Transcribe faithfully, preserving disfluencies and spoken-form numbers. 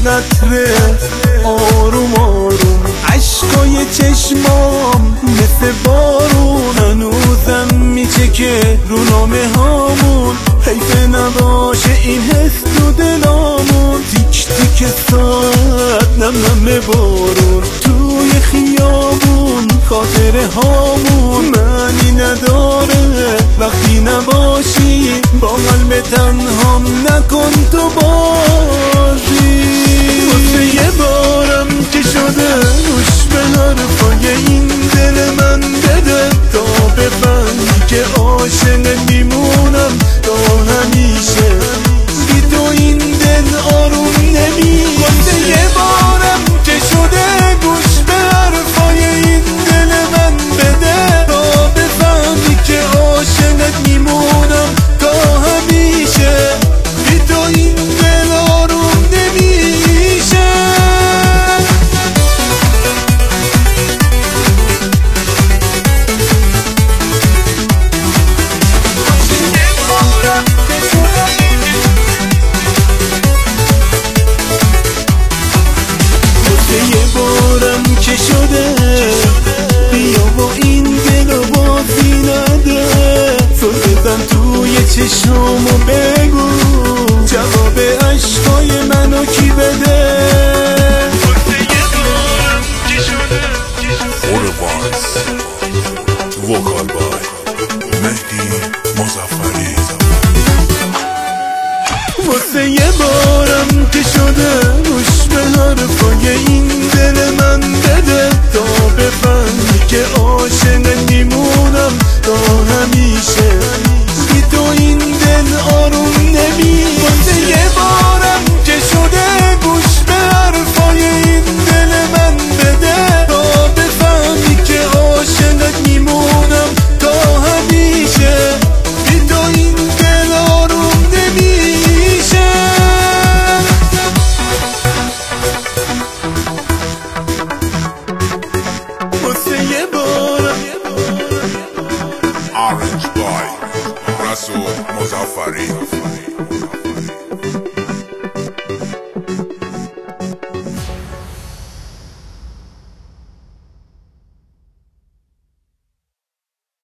قطره آروم آروم، عشقای چشمام مثل بارون، هنوزم میچه که رو نامه هامون، حیف نباشه این حس تو دلامون، تیک تیک ساعت نم نم بارون، توی خیابون خاطره هامون، معنی نداره وقتی نباشی، با قلب تنهام نکن تو بازی. واسه یه بارم که شده گوش به حرفای این دل من بده، تا بفهمی که عاشق میمونم تا همیشه، بی تو این دل آروم نمیشه. واسه یه بارم که شده گوش به حرفای این دل من بده، تا بفهمی که عاشقت میمونم تا همیشه، بی تو این دل آروم نمیشه. یه بارم که شده بیا با این دل و بازی نده، تو بزن توی چشمو بگو جواب عشقای منو کی بده. یه بارم که شده Otherwise vocal by مهدی مظفری. واسه یه بارم که شده گوش به حرفای این دل من بده، تا بفهمی که عاشق میمونم تا همیشه، بی تو این دل آروم نمیشه. واسه یه بارم که شده گوش به حرفای این دل من بده، تا بفهمی که عاشقت میمونم تا همیشه، بی تو این دل آروم نمیشه. واسه یه بارم Orange Boy رسول مظفری.